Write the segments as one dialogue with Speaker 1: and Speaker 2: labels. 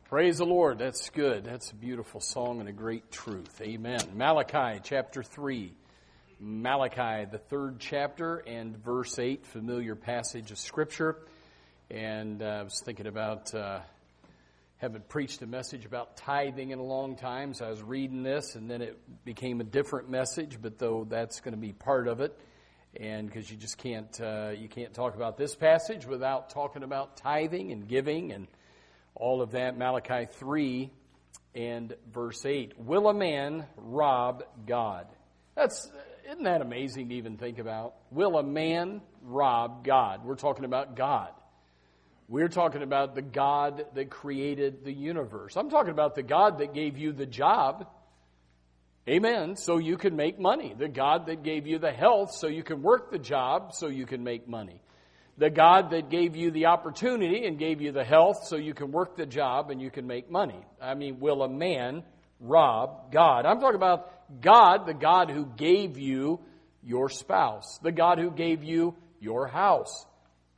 Speaker 1: Praise the Lord. That's good. That's a beautiful song and a great truth. Amen. Malachi chapter 3. Malachi, the third chapter and verse 8, familiar passage of Scripture. And I was thinking about, haven't preached a message about tithing in a long time, so I was reading this, and then it became a different message, but though that's going to be part of it. And because you just can't talk about this passage without talking about tithing and giving and all of that. Malachi 3 and verse 8. Will a man rob God? Isn't that amazing to even think about? Will a man rob God? We're talking about God. We're talking about the God that created the universe. I'm talking about the God that gave you the job. Amen. So you can make money. The God that gave you the health so you can work the job so you can make money. The God that gave you the opportunity and gave you the health so you can work the job and you can make money. I mean, will a man rob God? I'm talking about God, the God who gave you your spouse. The God who gave you your house.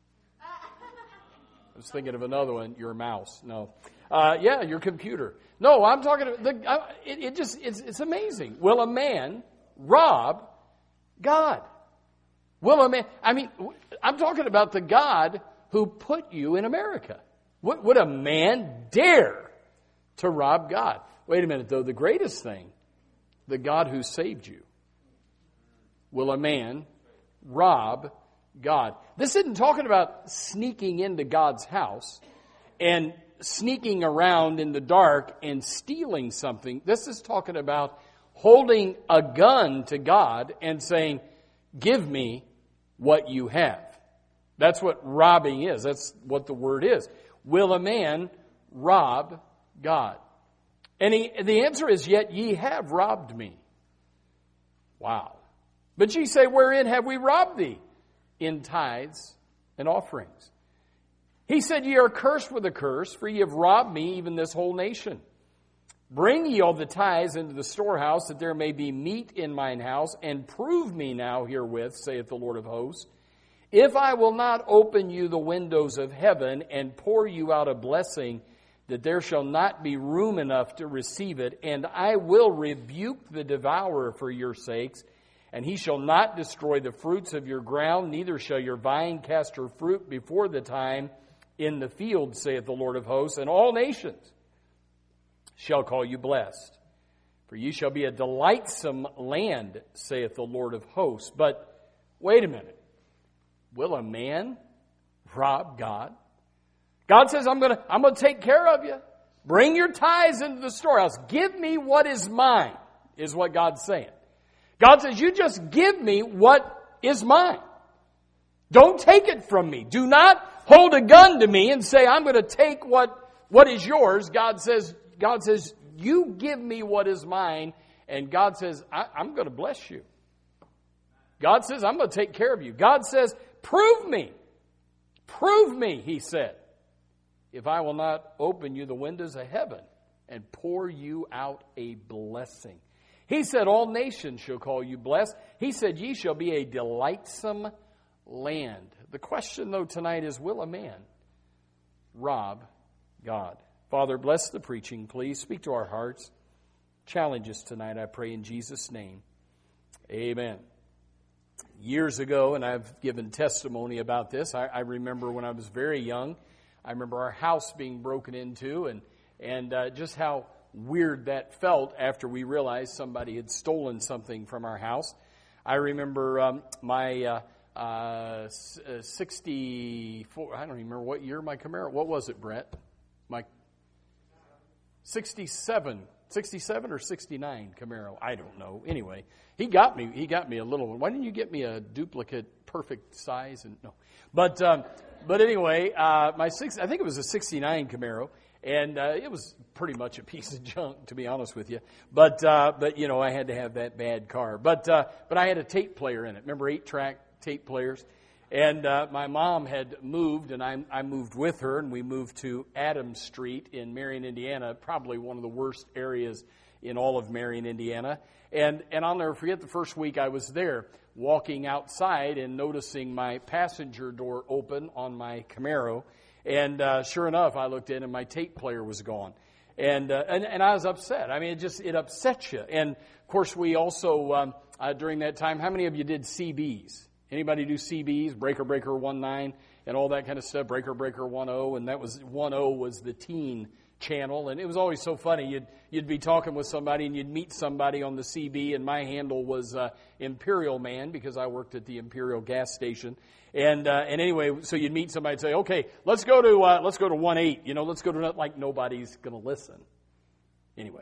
Speaker 1: I was thinking of another one, your mouse. No. Your computer. No, I'm talking about, it's amazing. Will a man rob God? Will a man, I'm talking about the God who put you in America. Would a man dare to rob God? Wait a minute, though. The greatest thing, the God who saved you. Will a man rob God? This isn't talking about sneaking into God's house and sneaking around in the dark and stealing something. This is talking about holding a gun to God and saying, give me what you have. That's what robbing is. That's what the word is. Will a man rob God? And the answer is, yet ye have robbed me. Wow. But ye say, wherein have we robbed thee? In tithes and offerings. He said, ye are cursed with a curse, for ye have robbed me, even this whole nation. Bring ye all the tithes into the storehouse, that there may be meat in mine house, and prove me now herewith, saith the Lord of hosts, if I will not open you the windows of heaven, and pour you out a blessing, that there shall not be room enough to receive it, and I will rebuke the devourer for your sakes, and he shall not destroy the fruits of your ground, neither shall your vine cast her fruit before the time in the field, saith the Lord of hosts, and all nations shall call you blessed. For you shall be a delightsome land, saith the Lord of hosts. But wait a minute. Will a man rob God? God says, I'm gonna take care of you. Bring your tithes into the storehouse. Give me what is mine, is what God's saying. God says, you just give me what is mine. Don't take it from me. Do not hold a gun to me and say, I'm going to take what is yours. God says, you give me what is mine. And God says, I'm going to bless you. God says, I'm going to take care of you. God says, prove me. Prove me, he said, if I will not open you the windows of heaven and pour you out a blessing. He said, all nations shall call you blessed. He said, ye shall be a delightsome land. The question, though, tonight is, will a man rob God? Father, bless the preaching, please. Speak to our hearts. Challenge us tonight, I pray, in Jesus' name. Amen. Years ago, and I've given testimony about this, I remember when I was very young, I remember our house being broken into and just how weird that felt after we realized somebody had stolen something from our house. I remember my 64, I don't even remember what year my Camaro, what was it, Brett? My 67 or 69 Camaro, I don't know. Anyway, he got me a little one. Why didn't you get me a duplicate perfect size? And no. But anyway, I think it was a 69 Camaro. And it was pretty much a piece of junk, to be honest with you. But you know, I had to have that bad car. But I had a tape player in it. Remember 8-track tape players? And my mom had moved, and I moved with her, and we moved to Adams Street in Marion, Indiana, probably one of the worst areas in all of Marion, Indiana. And I'll never forget the first week I was there, walking outside and noticing my passenger door open on my Camaro. And sure enough, I looked in and my tape player was gone. And I was upset. I mean, it upsets you. And of course, we also, during that time, how many of you did CBs? Anybody do CBs? Breaker 19 and all that kind of stuff. Breaker 10, and that was 10 was the teen channel, and it was always so funny. You'd be talking with somebody and you'd meet somebody on the CB, and my handle was Imperial Man because I worked at the Imperial gas station. And anyway, so you'd meet somebody and say, "Okay, let's go to 18. You know, let's go to," like nobody's going to listen. Anyway,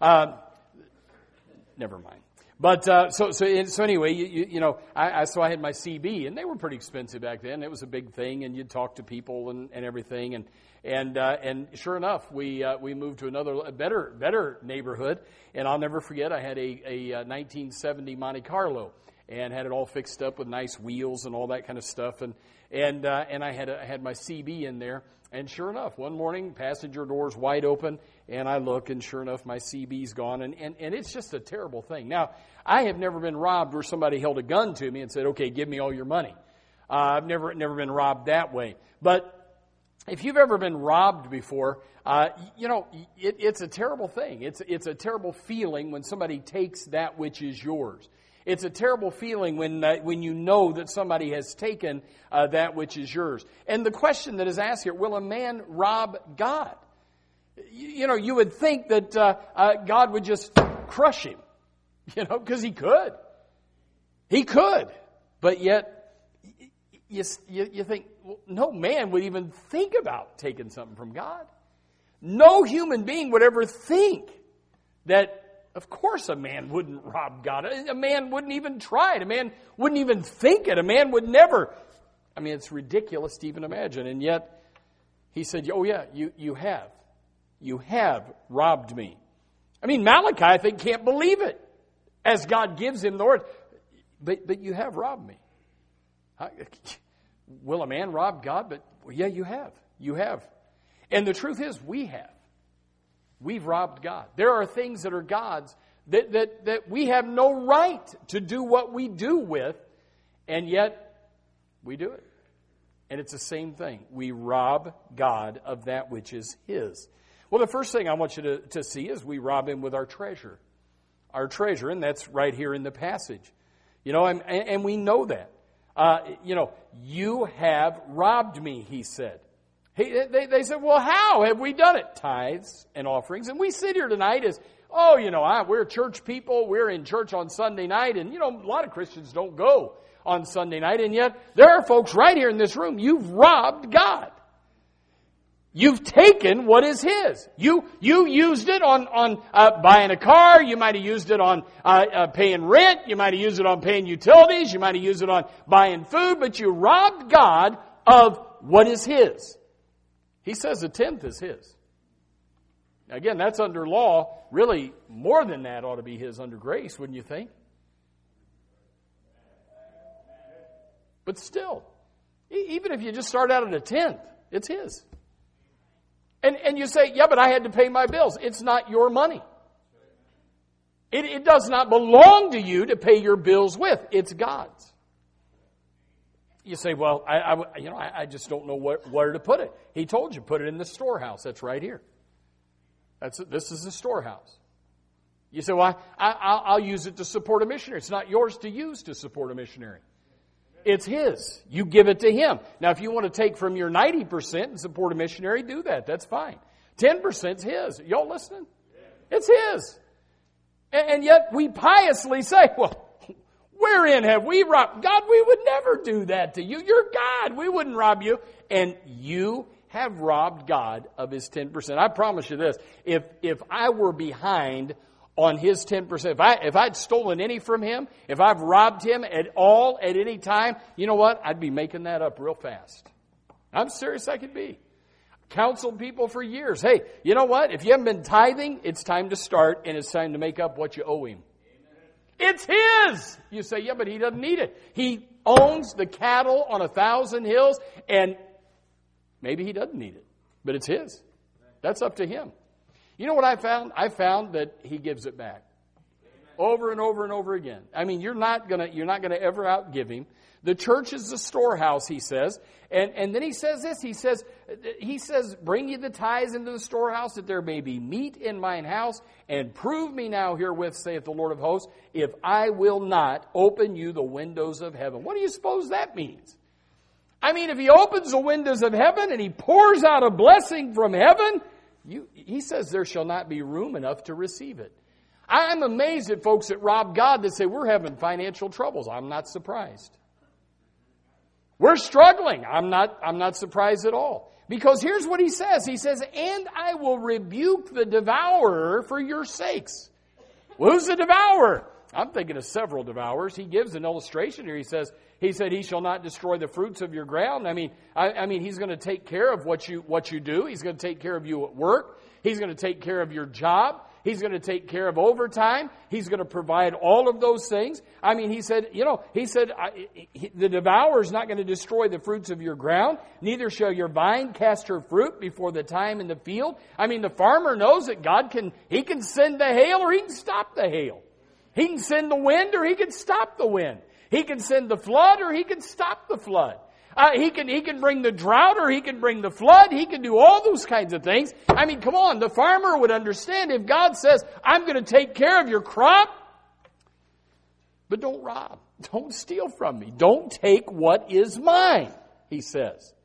Speaker 1: never mind. But so anyway, I had my CB, and they were pretty expensive back then. It was a big thing, and you'd talk to people and everything, and sure enough, we moved to a better neighborhood, and I'll never forget. I had a 1970 Monte Carlo, and had it all fixed up with nice wheels and all that kind of stuff, and I had my CB in there. And sure enough, one morning, passenger door's wide open, and I look, and sure enough, my CB's gone, and it's just a terrible thing. Now, I have never been robbed where somebody held a gun to me and said, "Okay, give me all your money." I've never been robbed that way. But if you've ever been robbed before, it's a terrible thing. It's a terrible feeling when somebody takes that which is yours. It's a terrible feeling when you know that somebody has taken that which is yours. And the question that is asked here, will a man rob God? You would think that God would just crush him, because he could. He could. But yet, you think, well, no man would even think about taking something from God. No human being would ever think that. Of course a man wouldn't rob God. A man wouldn't even try it. A man wouldn't even think it. A man would never. I mean, it's ridiculous to even imagine. And yet, he said, "Oh yeah, you have. You have robbed me." I mean, Malachi, I think, can't believe it as God gives him the word. But you have robbed me. Will a man rob God? But yeah, you have. You have. And the truth is, we have. We've robbed God. There are things that are God's that we have no right to do what we do with, and yet we do it. And it's the same thing. We rob God of that which is His. Well, the first thing I want you to see is we rob Him with our treasure. Our treasure, and that's right here in the passage. And we know that. You have robbed me, He said. They said, well, how have we done it? Tithes and offerings. And we sit here tonight as, we're church people. We're in church on Sunday night. And, a lot of Christians don't go on Sunday night. And yet there are folks right here in this room. You've robbed God. You've taken what is His. You used it on buying a car. You might have used it on paying rent. You might have used it on paying utilities. You might have used it on buying food. But you robbed God of what is His. He says a tenth is His. Again, that's under law. Really, more than that ought to be His under grace, wouldn't you think? But still, even if you just start out at a tenth, it's His. And you say, yeah, but I had to pay my bills. It's not your money. It does not belong to you to pay your bills with. It's God's. You say, well, I just don't know where to put it. He told you, put it in the storehouse. That's right here. This is the storehouse. You say, well, I'll use it to support a missionary. It's not yours to use to support a missionary. It's His. You give it to Him. Now, if you want to take from your 90% and support a missionary, do that. That's fine. 10% is His. Y'all listening? It's His. And yet we piously say, well, wherein have we robbed? God, we would never do that to you. You're God. We wouldn't rob you. And you have robbed God of His 10%. I promise you this. If I were behind on His 10%, if I'd stolen any from Him, if I've robbed Him at all, at any time, you know what? I'd be making that up real fast. I'm serious I could be. Counseled people for years. Hey, you know what? If you haven't been tithing, it's time to start, and it's time to make up what you owe Him. It's His. You say, yeah, but He doesn't need it. He owns the cattle on 1,000 hills, and maybe He doesn't need it, but it's His. That's up to Him. You know what I found? I found that He gives it back over and over and over again. I mean, you're not gonna ever outgive Him. The church is the storehouse, he says. And then he says this, he says, bring ye the tithes into the storehouse, that there may be meat in mine house, and prove me now herewith, saith the Lord of hosts, if I will not open you the windows of heaven. What do you suppose that means? I mean, if he opens the windows of heaven and he pours out a blessing from heaven, he says there shall not be room enough to receive it. I'm amazed at folks that rob God that say we're having financial troubles. I'm not surprised. We're struggling. I'm not surprised at all. Because here's what he says. He says, and I will rebuke the devourer for your sakes. Well, who's the devourer? I'm thinking of several devourers. He gives an illustration here. He said, he shall not destroy the fruits of your ground. I mean, he's going to take care of what you do. He's going to take care of you at work. He's going to take care of your job. He's going to take care of overtime. He's going to provide all of those things. I mean, he said, the devourer is not going to destroy the fruits of your ground. Neither shall your vine cast her fruit before the time in the field. I mean, the farmer knows that God can send the hail or he can stop the hail. He can send the wind or he can stop the wind. He can send the flood or he can stop the flood. He can bring the drought or he can bring the flood. He can do all those kinds of things. I mean, come on, the farmer would understand if God says, I'm going to take care of your crop, but don't rob. Don't steal from me. Don't take what is mine, he says.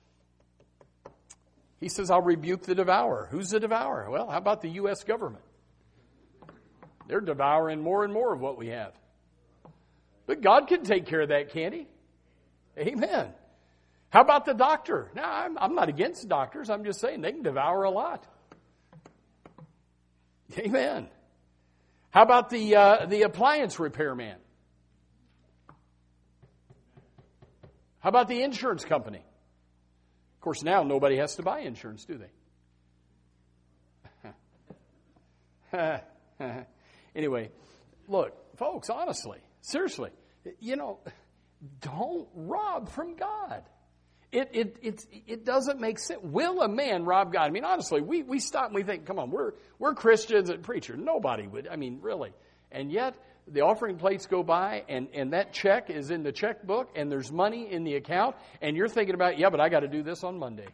Speaker 1: He says, I'll rebuke the devourer. Who's the devourer? Well, how about the U.S. government? They're devouring more and more of what we have. But God can take care of that, can't he? Amen. How about the doctor? Now, I'm not against doctors. I'm just saying they can devour a lot. Amen. How about the appliance repairman? How about the insurance company? Of course, now nobody has to buy insurance, do they? Anyway, look, folks, honestly, seriously, don't rob from God. It doesn't make sense. Will a man rob God? I mean, honestly, we stop and we think, come on, we're Christians and preachers. Nobody would. I mean, really. And yet, the offering plates go by and that check is in the checkbook and there's money in the account and you're thinking about, yeah, but I got to do this on Monday.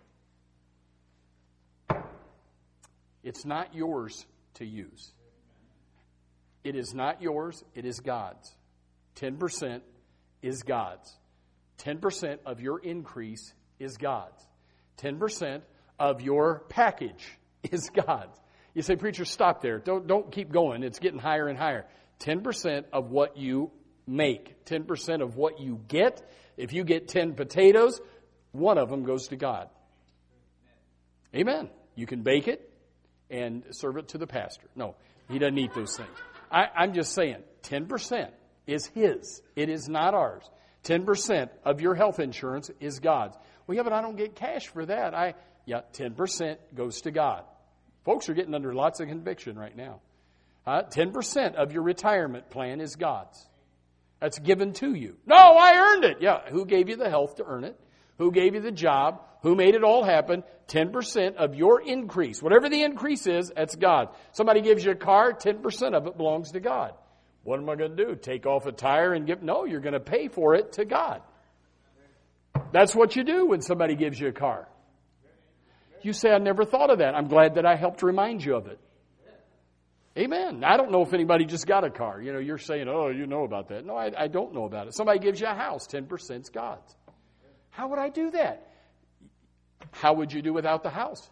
Speaker 1: It's not yours to use. It is not yours. It is God's. 10% is God's. 10% of your increase is God's. 10% of your package is God's. You say, preacher, stop there. Don't keep going. It's getting higher and higher. 10% of what you make, 10% of what you get. If you get 10 potatoes, one of them goes to God. Amen. You can bake it and serve it to the pastor. No, he doesn't eat those things. I'm just saying, 10% is his. It is not ours. 10% of your health insurance is God's. Well, yeah, but I don't get cash for that. 10% goes to God. Folks are getting under lots of conviction right now. 10% of your retirement plan is God's. That's given to you. No, I earned it. Yeah, who gave you the health to earn it? Who gave you the job? Who made it all happen? 10% of your increase. Whatever the increase is, that's God. Somebody gives you a car, 10% of it belongs to God. What am I going to do? Take off a tire and give? No, you're going to pay for it to God. That's what you do when somebody gives you a car. You say, I never thought of that. I'm glad that I helped remind you of it. Amen. I don't know if anybody just got a car. You're saying, oh, you know about that. No, I don't know about it. Somebody gives you a house, 10% is God's. How would I do that? How would you do without the house?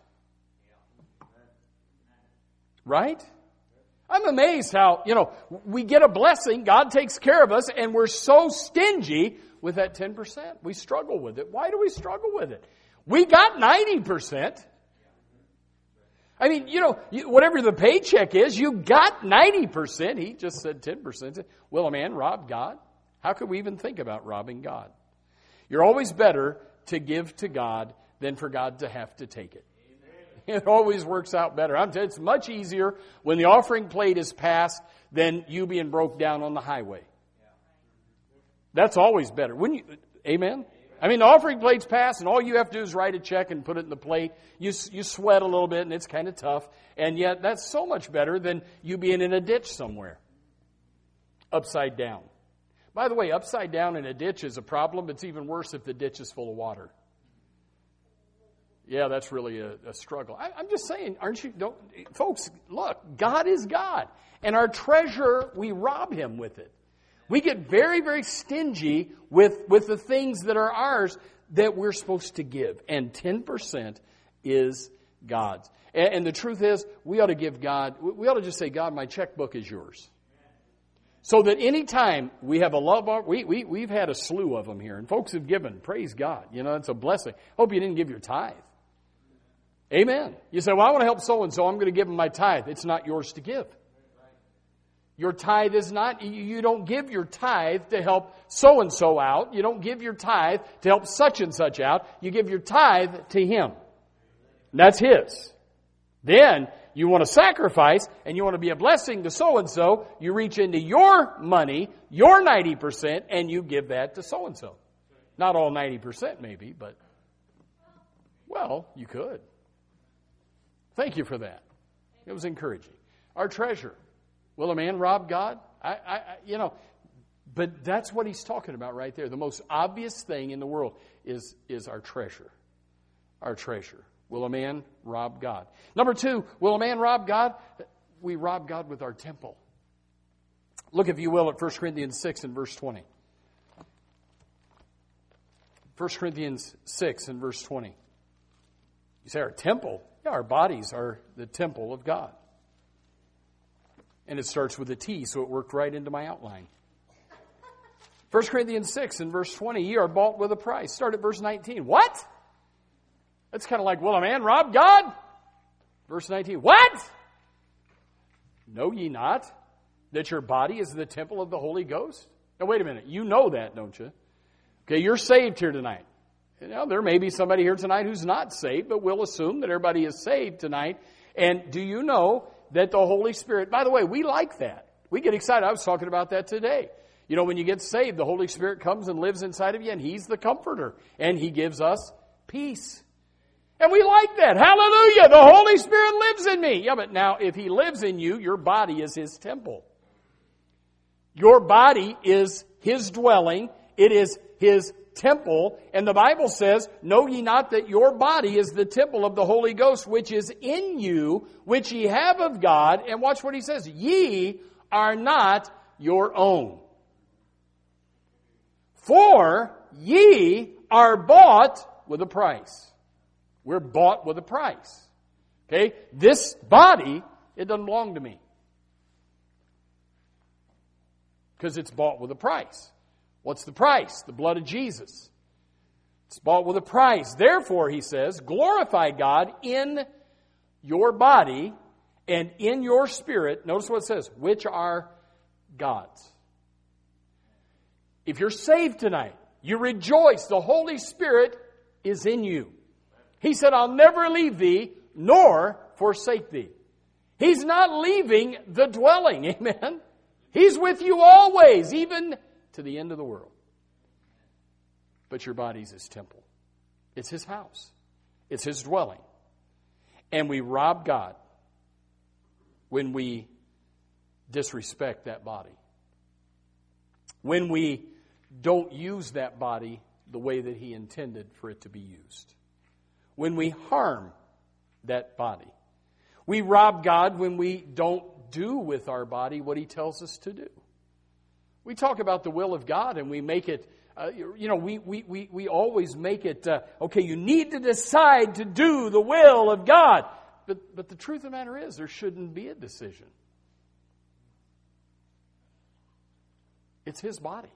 Speaker 1: Right? I'm amazed how, we get a blessing, God takes care of us, and we're so stingy with that 10%. We struggle with it. Why do we struggle with it? We got 90%. I mean, whatever the paycheck is, you got 90%. He just said 10%. Will a man rob God? How could we even think about robbing God? You're always better to give to God than for God to have to take it. It always works out better. It's much easier when the offering plate is passed than you being broke down on the highway. That's always better. Amen? I mean, the offering plate's passed and all you have to do is write a check and put it in the plate. You sweat a little bit and it's kind of tough. And yet that's so much better than you being in a ditch somewhere. Upside down. By the way, upside down in a ditch is a problem. It's even worse if the ditch is full of water. Yeah, that's really a struggle. I'm just saying, aren't you? Folks, look, God is God. And our treasure, we rob Him with it. We get very, very stingy with the things that are ours that we're supposed to give. And 10% is God's. And the truth is, we ought to give God, we ought to just say, God, my checkbook is yours. So that any time we have a love, we've had a slew of them here. And folks have given, praise God. You know, it's a blessing. Hope you didn't give your tithe. Amen. You say, well, I want to help so-and-so. I'm going to give them my tithe. It's not yours to give. Your tithe is not, you don't give your tithe to help so-and-so out. You don't give your tithe to help such and such out. You give your tithe to Him. And that's His. Then you want to sacrifice and you want to be a blessing to so-and-so. You reach into your money, your 90%, and you give that to so-and-so. Not all 90% maybe, but, well, you could. Thank you for that. It was encouraging. Our treasure. Will a man rob God? But that's what he's talking about right there. The most obvious thing in the world is our treasure. Our treasure. Will a man rob God? Number 2, will a man rob God? We rob God with our temple. Look, if you will, at 1 Corinthians 6 and verse 20. 1 Corinthians 6 and verse 20. You say our temple? Yeah, our bodies are the temple of God. And it starts with a T, so it worked right into my outline. 1 Corinthians 6 and verse 20, ye are bought with a price. Start at verse 19. What? That's kind of like, will a man rob God? Verse 19, what? Know ye not that your body is the temple of the Holy Ghost? Now, wait a minute. You know that, don't you? Okay, you're saved here tonight. You know, there may be somebody here tonight who's not saved, but we'll assume that everybody is saved tonight. And do you know that the Holy Spirit, by the way, we like that. We get excited. I was talking about that today. You know, when you get saved, the Holy Spirit comes and lives inside of you, and He's the comforter. And He gives us peace. And we like that. Hallelujah! The Holy Spirit lives in me. Yeah, but now, if He lives in you, your body is His temple. Your body is His dwelling. It is His temple. And the Bible says, know ye not that your body is the temple of the Holy Ghost, which is in you, which ye have of God. And watch what He says. Ye are not your own. For ye are bought with a price. We're bought with a price. Okay? This body, it doesn't belong to me. Because it's bought with a price. What's the price? The blood of Jesus. It's bought with a price. Therefore, he says, glorify God in your body and in your spirit. Notice what it says, which are God's. If you're saved tonight, you rejoice. The Holy Spirit is in you. He said, I'll never leave thee nor forsake thee. He's not leaving the dwelling. Amen. He's with you always, even to the end of the world. But your body's His temple. It's His house. It's His dwelling. And we rob God when we disrespect that body. When we don't use that body the way that He intended for it to be used. When we harm that body. We rob God when we don't do with our body what He tells us to do. We talk about the will of God and we make it, we always make it, okay, you need to decide to do the will of God. But the truth of the matter is, there shouldn't be a decision. It's His body.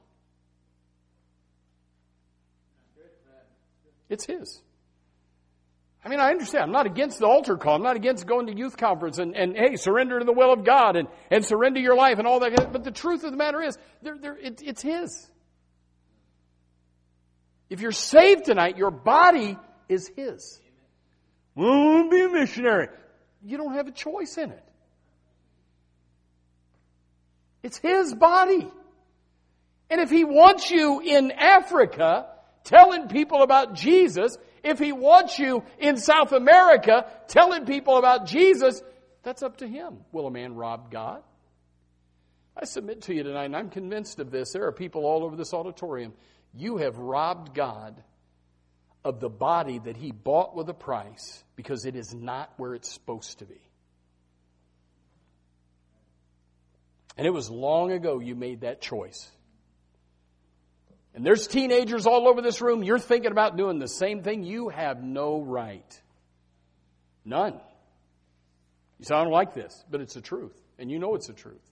Speaker 1: It's His. I mean, I understand. I'm not against the altar call. I'm not against going to youth conference and hey, surrender to the will of God and surrender your life and all that. But the truth of the matter is, it's His. If you're saved tonight, your body is His. Well, I want to be a missionary. You don't have a choice in it. It's His body. And if He wants you in Africa telling people about Jesus, if He wants you in South America telling people about Jesus, that's up to Him. Will a man rob God? I submit to you tonight, and I'm convinced of this. There are people all over this auditorium. You have robbed God of the body that He bought with a price because it is not where it's supposed to be. And it was long ago you made that choice. And there's teenagers all over this room. You're thinking about doing the same thing. You have no right. None. You say, I don't like this, but it's the truth. And you know it's the truth.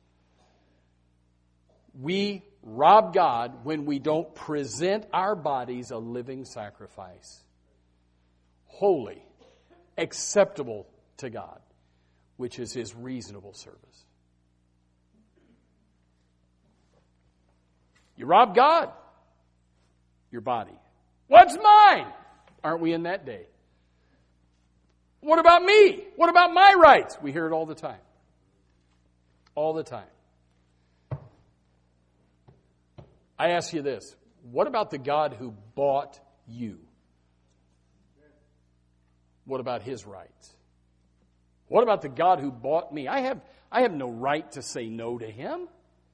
Speaker 1: We rob God when we don't present our bodies a living sacrifice, holy, acceptable to God, which is His reasonable service. You rob God, your body. What's mine? Aren't we in that day? What about me? What about my rights? We hear it all the time. All the time. I ask you this. What about the God who bought you? What about His rights? What about the God who bought me? I have no right to say no to Him.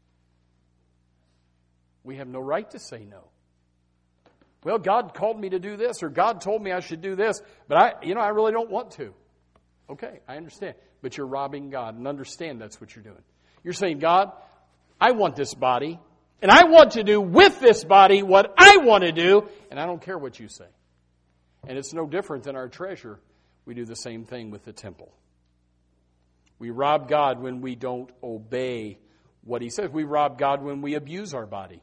Speaker 1: We have no right to say no. Well, God called me to do this, or God told me I should do this, but I really don't want to. Okay, I understand. But you're robbing God, and understand that's what you're doing. You're saying, God, I want this body, and I want to do with this body what I want to do, and I don't care what you say. And it's no different than our treasure. We do the same thing with the temple. We rob God when we don't obey what He says. We rob God when we abuse our body.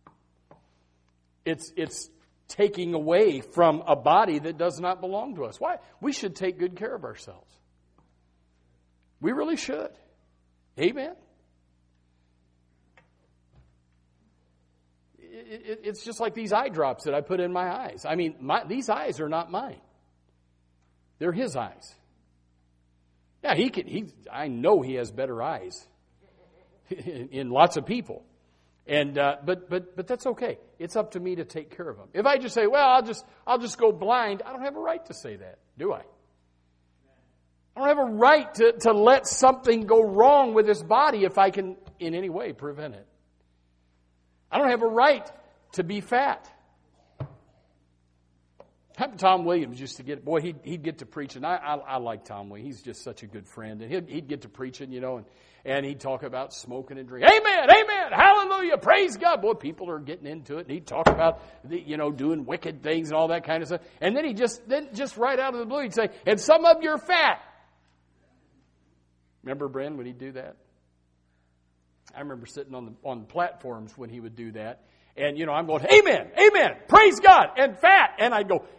Speaker 1: It's taking away from a body that does not belong to us. Why? We should take good care of ourselves. We really should. Amen? It's just like these eye drops that I put in my eyes. I mean, these eyes are not mine. They're His eyes. Yeah, I know He has better eyes in lots of people. And but that's okay. It's up to me to take care of them. If I just say, well, I'll just go blind, I don't have a right to say that, do I? I don't have a right to let something go wrong with this body if I can in any way prevent it. I don't have a right to be fat. Tom Williams used to get, boy, he'd get to preaching. I like Tom Williams. He's just such a good friend. And he'd get to preaching, and he'd talk about smoking and drinking. Amen, amen, hallelujah, praise God. Boy, people are getting into it. And he'd talk about, doing wicked things and all that kind of stuff. And then just right out of the blue, he'd say, and some of you are fat. Remember, Bren, when he'd do that? I remember sitting on platforms when he would do that. And, I'm going, amen, amen, praise God, and fat. And I'd go,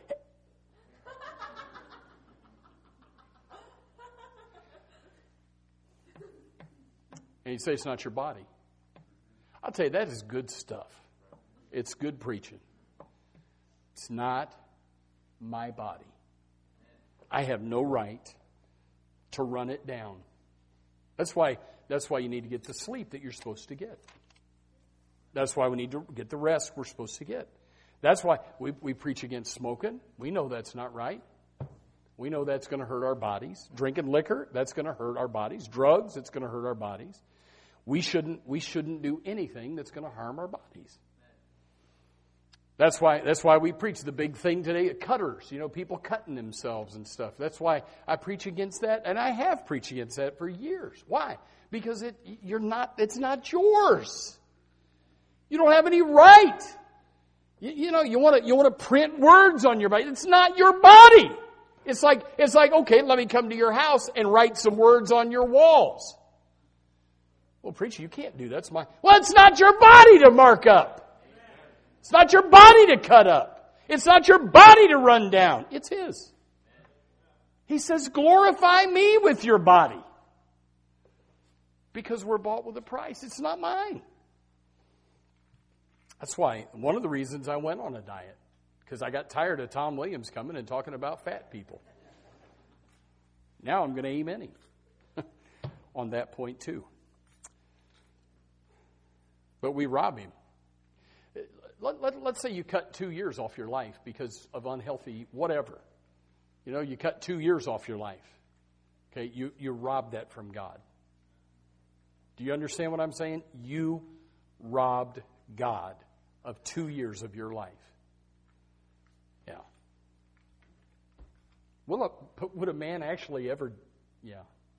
Speaker 1: and he'd say, it's not your body. I'll tell you, that is good stuff. It's good preaching. It's not my body. I have no right to run it down. That's why you need to get the sleep that you're supposed to get. That's why we need to get the rest we're supposed to get. That's why we preach against smoking. We know that's not right. We know that's going to hurt our bodies. Drinking liquor, that's going to hurt our bodies. Drugs, it's going to hurt our bodies. We shouldn't do anything that's going to harm our bodies. That's why we preach the big thing today, cutters, people cutting themselves and stuff. That's why I preach against that, and I have preached against that for years. Why? Because it's not yours. You don't have any right. You want to print words on your body. It's not your body. It's like, okay, let me come to your house and write some words on your walls. Well, preacher, you can't do that. Well, it's not your body to mark up. It's not your body to cut up. It's not your body to run down. It's His. He says, glorify me with your body. Because we're bought with a price. It's not mine. That's why one of the reasons I went on a diet. Because I got tired of Tom Williams coming and talking about fat people. Now I'm going to amen him on that point too. But we rob him. Let's say you cut 2 years off your life because of unhealthy whatever. You cut 2 years off your life. Okay, you rob that from God. Do you understand what I'm saying? You robbed God of 2 years of your life. Yeah. Would a man actually ever... Yeah.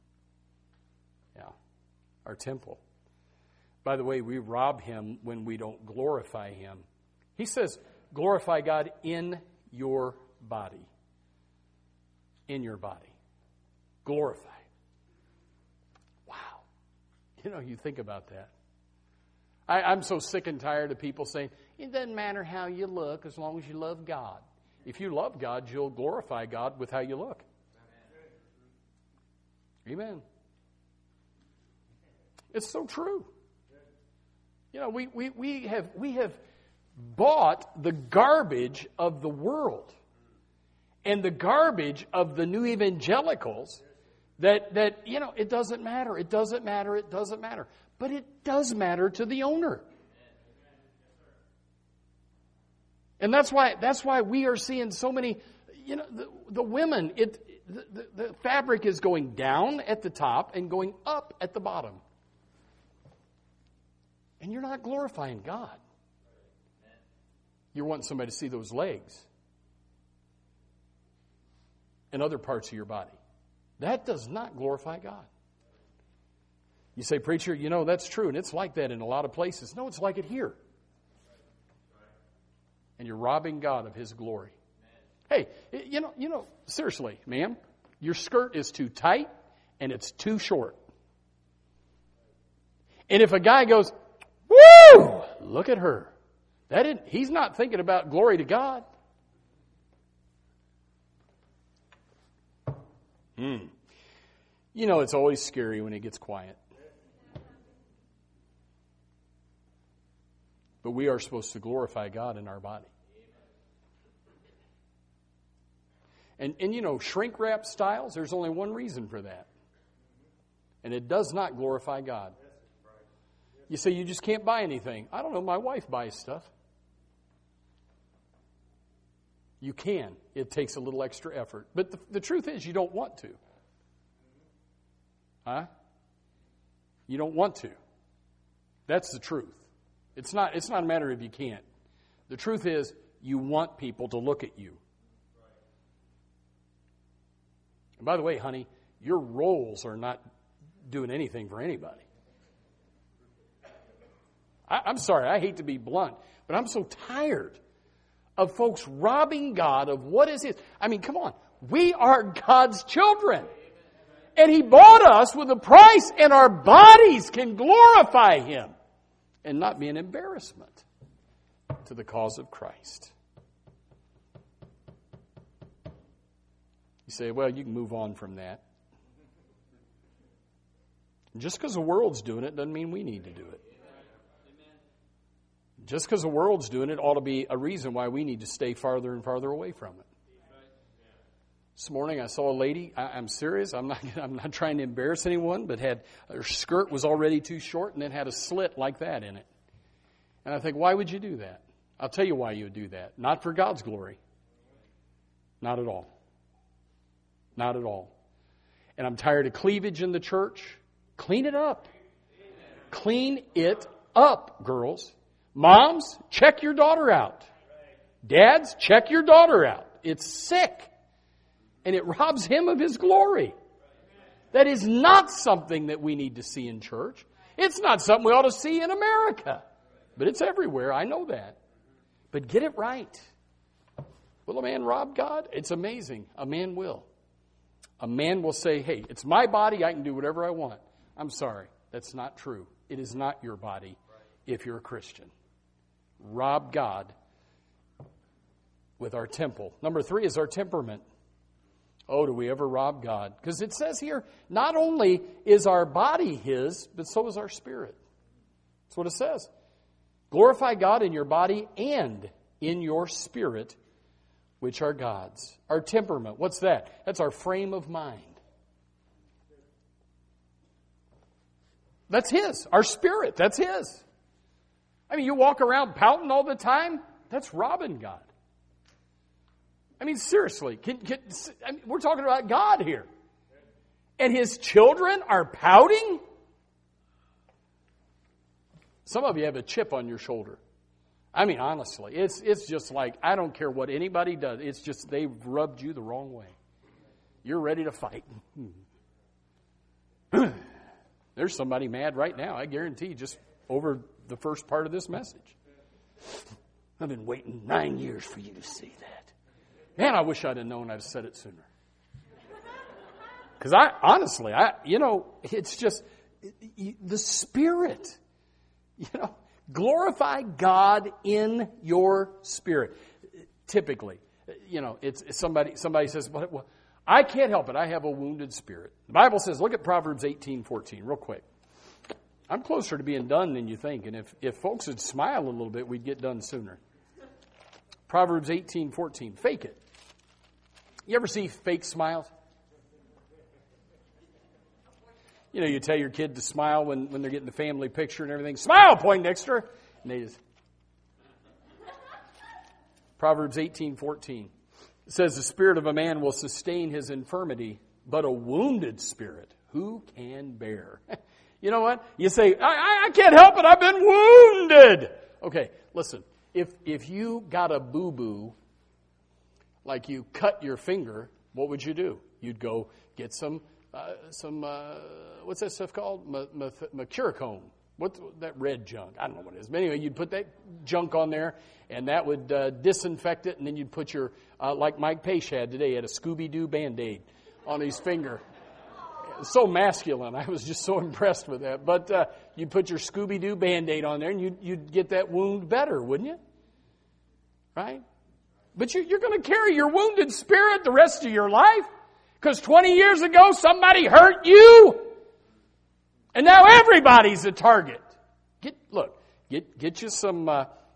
Speaker 1: Our temple. By the way, we rob Him when we don't glorify Him. He says, glorify God in your body. In your body. Glorify. Wow. You think about that. I'm so sick and tired of people saying, it doesn't matter how you look as long as you love God. If you love God, you'll glorify God with how you look. Amen. It's so true. We have bought the garbage of the world and the garbage of the new evangelicals that it doesn't matter, it doesn't matter, it doesn't matter. But it does matter to the owner. And that's why we are seeing so many, the women, the fabric is going down at the top and going up at the bottom. And you're not glorifying God. You're wanting somebody to see those legs and other parts of your body. That does not glorify God. You say, preacher, that's true, and it's like that in a lot of places. No, it's like it here. And you're robbing God of His glory. Hey, seriously, ma'am, your skirt is too tight and it's too short. And if a guy goes, woo, look at her. He's not thinking about glory to God. It's always scary when it gets quiet. But we are supposed to glorify God in our body. And shrink wrap styles, there's only one reason for that. And it does not glorify God. You say you just can't buy anything. I don't know, my wife buys stuff. You can. It takes a little extra effort. But the truth is you don't want to. Huh? You don't want to. That's the truth. It's not a matter of you can't. The truth is you want people to look at you. And by the way, honey, your rolls are not doing anything for anybody. I'm sorry, I hate to be blunt, but I'm so tired of folks robbing God of what is His. I mean, come on. We are God's children. And He bought us with a price, and our bodies can glorify Him and not be an embarrassment to the cause of Christ. You say, well, you can move on from that. Just because the world's doing it doesn't mean we need to do it. Just because the world's doing it ought to be a reason why we need to stay farther and farther away from it. This morning I saw a lady, I'm serious, I'm not trying to embarrass anyone, but her skirt was already too short and it had a slit like that in it. And I think, why would you do that? I'll tell you why you would do that. Not for God's glory. Not at all. Not at all. And I'm tired of cleavage in the church. Clean it up. Clean it up, girls. Moms, check your daughter out. Dads, check your daughter out. It's sick. And it robs Him of His glory. That is not something that we need to see in church. It's not something we ought to see in America. But it's everywhere. I know that. But get it right. Will a man rob God? It's amazing. A man will. A man will say, hey, it's my body. I can do whatever I want. I'm sorry. That's not true. It is not your body if you're a Christian. Rob God with our temple. Number 3 is our temperament. Oh, do we ever rob God? Because it says here, not only is our body His, but so is our spirit. That's what it says. Glorify God in your body and in your spirit, which are God's. Our temperament, what's that? That's our frame of mind. That's His. Our spirit, that's His. I mean, you walk around pouting all the time, that's robbing God. I mean, seriously, we're talking about God here. And His children are pouting? Some of you have a chip on your shoulder. I mean, honestly, it's just like, I don't care what anybody does. It's just they've rubbed you the wrong way. You're ready to fight. There's somebody mad right now, I guarantee, just over the first part of this message. I've been waiting 9 years for you to see that. Man, I wish I'd have known. I'd have said it sooner. Because honestly, it's just the Spirit. Glorify God in your spirit. Typically, it's somebody says, well, I can't help it. I have a wounded spirit. The Bible says, look at Proverbs 18:14 real quick. I'm closer to being done than you think. And if folks would smile a little bit, we'd get done sooner. Proverbs 18:14. Fake it. You ever see fake smiles? You tell your kid to smile when they're getting the family picture and everything. Smile, Poindexter! And they just... Proverbs 18:14. It says, the spirit of a man will sustain his infirmity, but a wounded spirit, who can bear? You know what? You say, I can't help it, I've been wounded. Okay, listen. If you got a boo-boo, like you cut your finger, what would you do? You'd go get some what's that stuff called? Mercurochrome. What's that red junk? I don't know what it is. But anyway, you'd put that junk on there, and that would disinfect it, and then you'd put your, like Mike Pace had today, he had a Scooby-Doo Band-Aid on his finger. So masculine. I was just so impressed with that. But you'd put your Scooby-Doo Band-Aid on there, and you'd get that wound better, wouldn't you? Right? But you're going to carry your wounded spirit the rest of your life. Because 20 years ago, somebody hurt you. And now everybody's a target. Get you some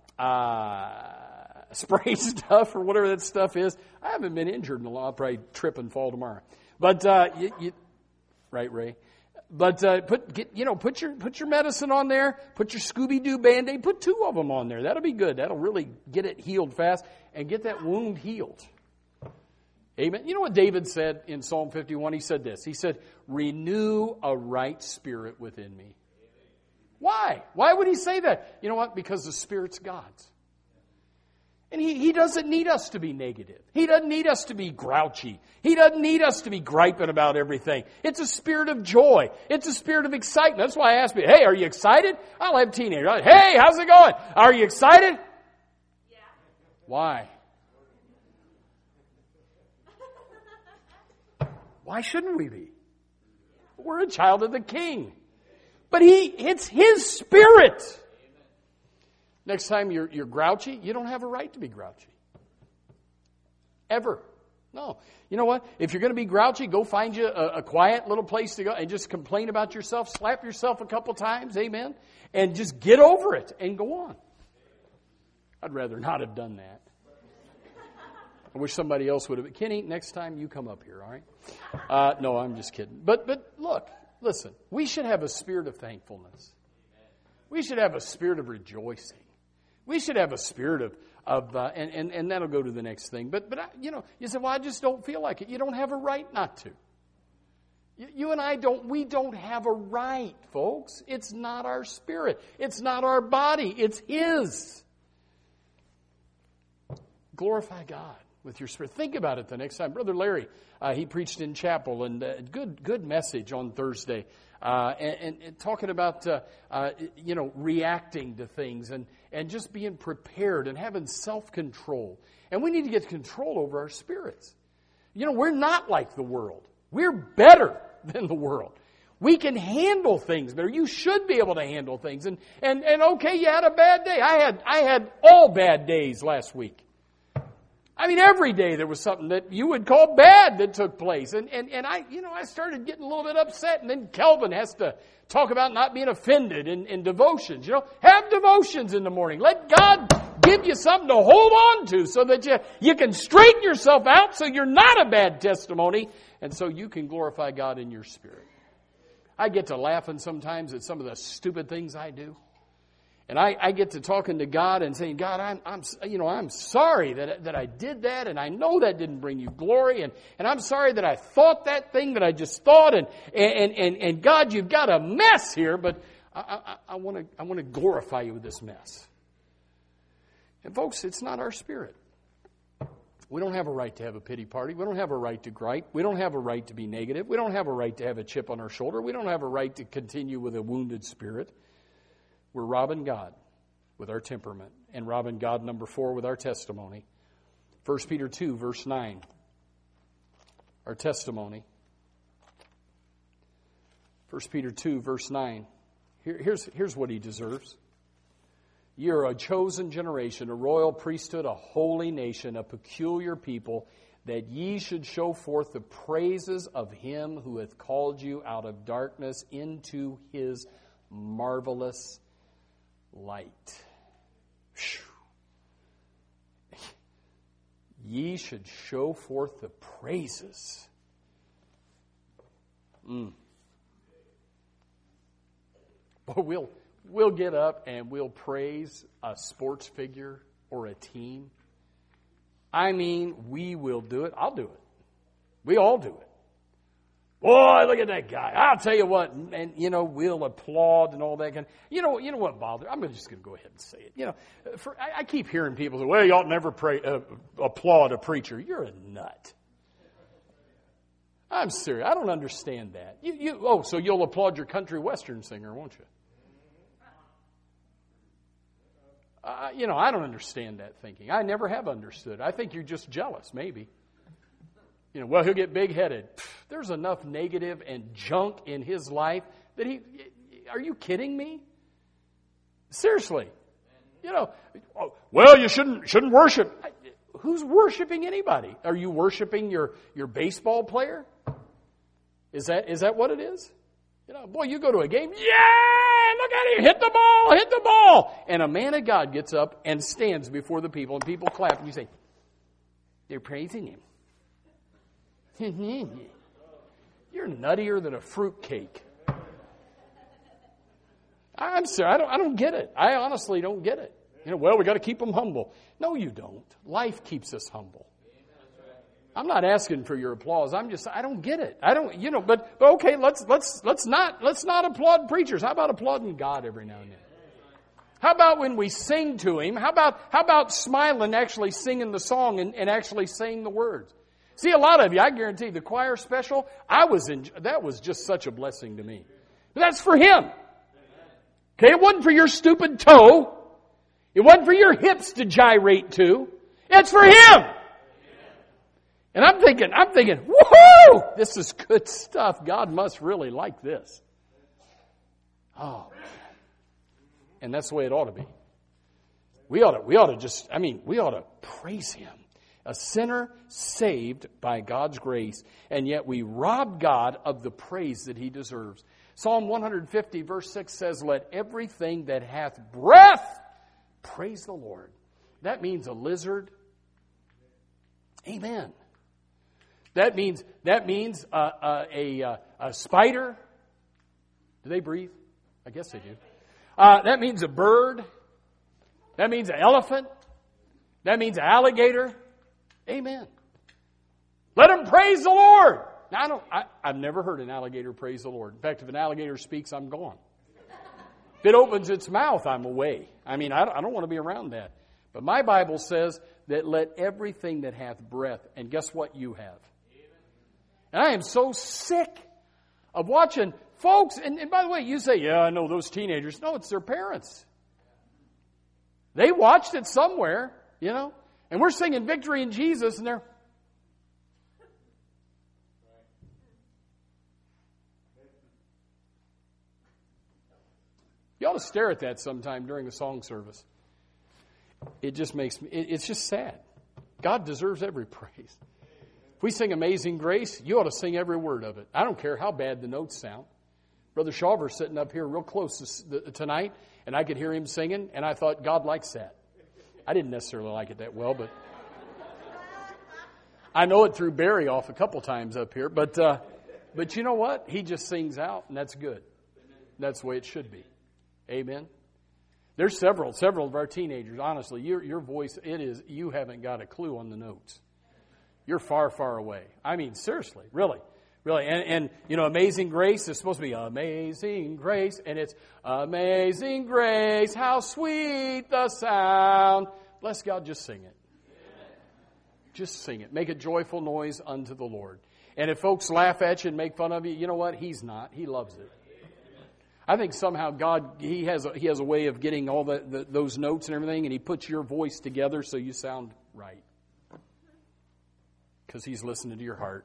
Speaker 1: spray stuff or whatever that stuff is. I haven't been injured in a while. I'll probably trip and fall tomorrow. But right, Ray. But put your medicine on there. Put your Scooby-Doo Band-Aid. Put 2 of them on there. That'll be good. That'll really get it healed fast and get that wound healed. Amen. You know what David said in Psalm 51? He said this. He said, renew a right spirit within me. Why? Why would he say that? You know what? Because the Spirit's God's. And he doesn't need us to be negative. He doesn't need us to be grouchy. He doesn't need us to be griping about everything. It's a spirit of joy. It's a spirit of excitement. That's why I ask people, hey, are you excited? I'll have teenagers. Hey, how's it going? Are you excited? Yeah. Why? Why shouldn't we be? We're a child of the King. But it's His Spirit. Next time you're grouchy, you don't have a right to be grouchy. Ever. No. You know what? If you're going to be grouchy, go find you a quiet little place to go and just complain about yourself. Slap yourself a couple times. Amen. And just get over it and go on. I'd rather not have done that. I wish somebody else would have. Kenny, next time you come up here, all right? No, I'm just kidding. But look, listen. We should have a spirit of thankfulness. We should have a spirit of rejoicing. We should have a spirit of and that'll go to the next thing. But you say, well, I just don't feel like it. You don't have a right not to. You and I we don't have a right, folks. It's not our spirit. It's not our body. It's His. Glorify God with your spirit. Think about it the next time. Brother Larry, he preached in chapel, and good message on Thursday, and talking about reacting to things and just being prepared and having self-control. And we need to get control over our spirits. We're not like the world. We're better than the world. We can handle things better. You should be able to handle things. And okay, you had a bad day. I had all bad days last week. I mean, every day there was something that you would call bad that took place. And I started getting a little bit upset. And then Kelvin has to talk about not being offended in devotions. Have devotions in the morning. Let God give you something to hold on to so that you can straighten yourself out so you're not a bad testimony. And so you can glorify God in your spirit. I get to laughing sometimes at some of the stupid things I do. And I get to talking to God and saying, God, I'm sorry that I did that, and I know that didn't bring you glory, and I'm sorry that I thought that thing that I just thought, and God, you've got a mess here, but I want to glorify you with this mess. And folks, it's not our spirit. We don't have a right to have a pity party. We don't have a right to gripe. We don't have a right to be negative. We don't have a right to have a chip on our shoulder. We don't have a right to continue with a wounded spirit. We're robbing God with our temperament, and robbing God, number 4, with our testimony. 1 Peter 2, verse 9. Our testimony. 1 Peter 2, verse 9. Here's what he deserves. You're a chosen generation, a royal priesthood, a holy nation, a peculiar people, that ye should show forth the praises of him who hath called you out of darkness into his marvelous light. Ye should show forth the praises. Boy, we'll get up and we'll praise a sports figure or a team. I mean, we will do it. I'll do it. We all do it. Boy, look at that guy. I'll tell you what, and we'll applaud and all that kind of, you know what bothers? I'm just going to go ahead and say it. I keep hearing people say, well, you ought never applaud a preacher. You're a nut. I'm serious. I don't understand that. So you'll applaud your country western singer, won't you? I don't understand that thinking. I never have understood. I think you're just jealous, maybe. Well, he'll get big-headed. There's enough negative and junk in his life that are you kidding me? Seriously. Well, you shouldn't worship. Who's worshiping anybody? Are you worshiping your baseball player? Is that what it is? Boy, you go to a game, yeah, look at him, hit the ball. And a man of God gets up and stands before the people, and people clap, and you say, they're praising him. You're nuttier than a fruitcake. I'm sorry, I don't get it. I honestly don't get it. Well, we got to keep them humble. No, you don't. Life keeps us humble. I'm not asking for your applause. I don't get it. I don't, but okay, let's not applaud preachers. How about applauding God every now and then? How about when we sing to him? How about smiling, actually singing the song and actually saying the words? See, a lot of you, I guarantee, the choir special, that was just such a blessing to me. But that's for him. Okay, it wasn't for your stupid toe. It wasn't for your hips to gyrate to. It's for him. And I'm thinking, woohoo! This is good stuff. God must really like this. Oh, man. And that's the way it ought to be. We ought to praise him. A sinner saved by God's grace, and yet we rob God of the praise that he deserves. Psalm 150, verse 6 says, let everything that hath breath praise the Lord. That means a lizard. Amen. That means a spider. Do they breathe? I guess they do. That means a bird. That means an elephant. That means an alligator. Amen. Let them praise the Lord. Now, I've never heard an alligator praise the Lord. In fact, if an alligator speaks, I'm gone. If it opens its mouth, I'm away. I don't want to be around that. But my Bible says that let everything that hath breath, and guess what you have? And I am so sick of watching folks, and by the way, you say, yeah, I know those teenagers. No, it's their parents. They watched it somewhere, and we're singing Victory in Jesus, and they're... You ought to stare at that sometime during a song service. It just makes me, it's just sad. God deserves every praise. If we sing Amazing Grace, you ought to sing every word of it. I don't care how bad the notes sound. Brother Shawver's sitting up here real close tonight, and I could hear him singing, and I thought, God likes that. I didn't necessarily like it that well, but I know it threw Barry off a couple times up here. But you know what? He just sings out, and that's good. That's the way it should be. Amen. There's several of our teenagers. Honestly, your voice, you haven't got a clue on the notes. You're far, far away. Seriously, really. Really. And Amazing Grace is supposed to be Amazing Grace. And it's Amazing Grace, how sweet the sound. Bless God, just sing it. Just sing it. Make a joyful noise unto the Lord. And if folks laugh at you and make fun of you, you know what? He's not. He loves it. I think somehow God, He has a way of getting all those notes and everything, and He puts your voice together so you sound right. Because He's listening to your heart.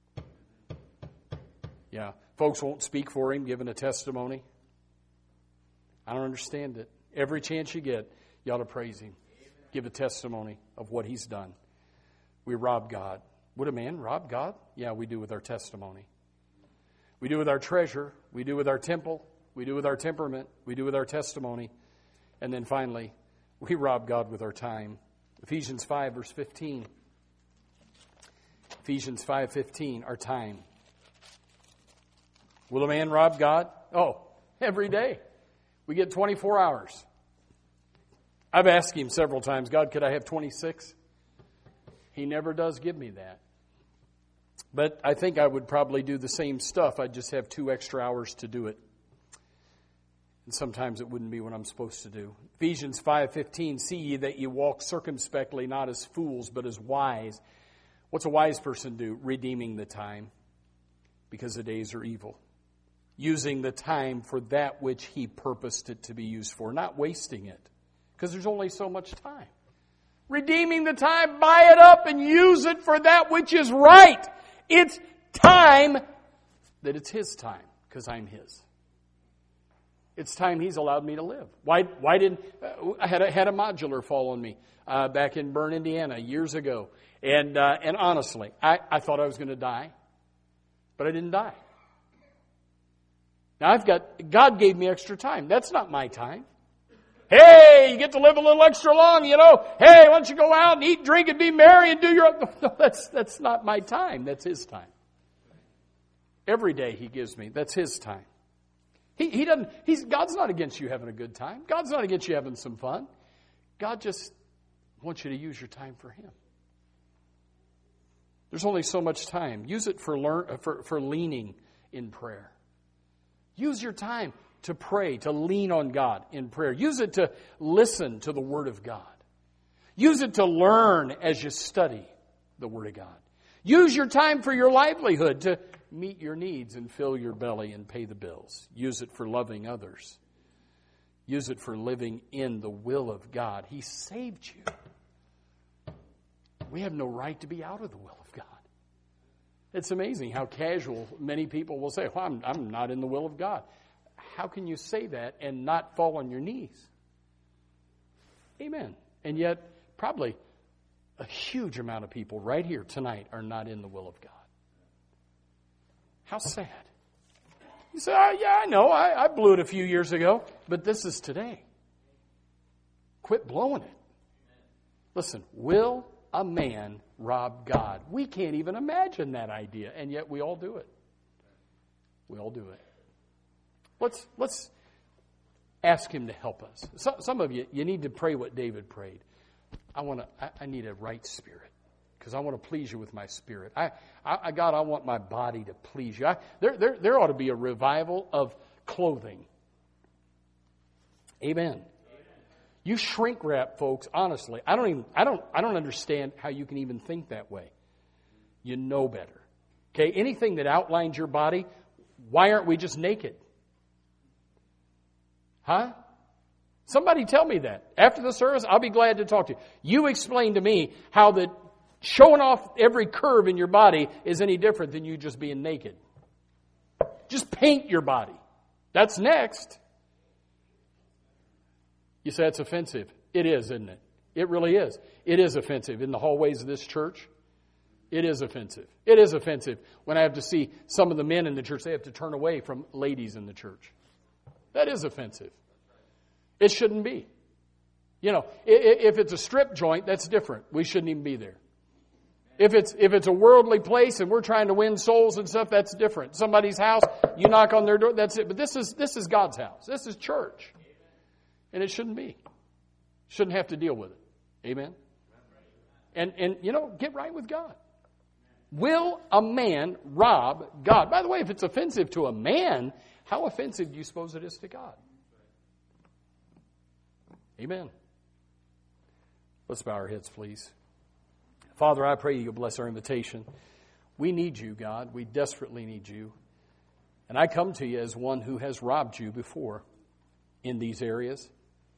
Speaker 1: Yeah. Folks won't speak for Him, giving a testimony. I don't understand it. Every chance you get, you ought to praise Him. Give a testimony of what He's done. We rob God. Would a man rob God? Yeah, we do with our testimony. We do with our treasure. We do with our temple. We do with our temperament. We do with our testimony. And then finally, we rob God with our time. Ephesians 5, verse 15. Ephesians 5:15, our time. Will a man rob God? Oh, every day. We get 24 hours. I've asked Him several times, God, could I have 26? He never does give me that. But I think I would probably do the same stuff. I'd just have 2 extra hours to do it. And sometimes it wouldn't be what I'm supposed to do. Ephesians 5:15, see ye that ye walk circumspectly, not as fools, but as wise. What's a wise person do? Redeeming the time, because the days are evil. Using the time for that which He purposed it to be used for, not wasting it, because there's only so much time. Redeeming the time, buy it up and use it for that which is right. It's time that it's His time, because I'm His. It's time He's allowed me to live. Why didn't I had a modular fall on me back in Bern, Indiana, years ago, and honestly, I thought I was going to die, but I didn't die. Now God gave me extra time. That's not my time. Hey, you get to live a little extra long, you know. Hey, why don't you go out and eat, drink, and be merry and do your... No, that's not my time. That's His time. Every day He gives me, that's His time. He doesn't. God's not against you having a good time. God's not against you having some fun. God just wants you to use your time for Him. There's only so much time. Use it for leaning in prayer. Use your time to pray, to lean on God in prayer. Use it to listen to the Word of God. Use it to learn as you study the Word of God. Use your time for your livelihood to meet your needs and fill your belly and pay the bills. Use it for loving others. Use it for living in the will of God. He saved you. We have no right to be out of the will of God. It's amazing how casual many people will say, well, I'm not in the will of God. How can you say that and not fall on your knees? Amen. And yet, probably a huge amount of people right here tonight are not in the will of God. How sad. You say, yeah, I know, I blew it a few years ago, but this is today. Quit blowing it. Listen, will a man rob God? We can't even imagine that idea, and yet we all do it. We all do it. Let's ask Him to help us. Some of you need to pray what David prayed. I need a right spirit, because I want to please You with my spirit. God, I want my body to please You. There ought to be a revival of clothing. Amen. You shrink wrap, folks. Honestly, I don't understand how you can even think that way. You know better. Okay, anything that outlines your body, why aren't we just naked? Huh? Somebody tell me that. After the service, I'll be glad to talk to you. You explain to me how that showing off every curve in your body is any different than you just being naked. Just paint your body. That's next. You say it's offensive. It is, isn't it? It really is. It is offensive. In the hallways of this church, it is offensive. It is offensive when I have to see some of the men in the church, they have to turn away from ladies in the church. That is offensive. It shouldn't be. You know, if it's a strip joint, that's different. We shouldn't even be there. If it's a worldly place and we're trying to win souls and stuff, that's different. Somebody's house, you knock on their door, that's it. But this is God's house. This is church. And it shouldn't be. Shouldn't have to deal with it. Amen? And you know, get right with God. Will a man rob God? By the way, if it's offensive to a man, how offensive do you suppose it is to God? Amen. Let's bow our heads, please. Father, I pray you'll bless our invitation. We need you, God. We desperately need you. And I come to you as one who has robbed you before in these areas.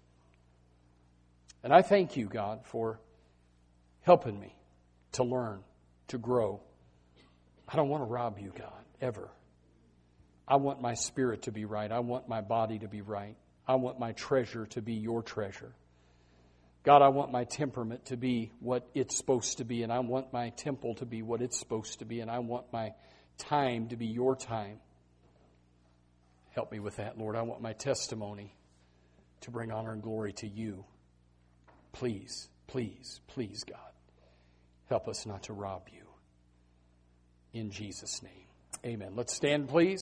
Speaker 1: And I thank you, God, for helping me to learn, to grow. I don't want to rob you, God, ever. I want my spirit to be right. I want my body to be right. I want my treasure to be your treasure. God, I want my temperament to be what it's supposed to be, and I want my temple to be what it's supposed to be, and I want my time to be your time. Help me with that, Lord. I want my testimony to bring honor and glory to you. Please, please, please, God, help us not to rob you. In Jesus' name, amen. Let's stand, please.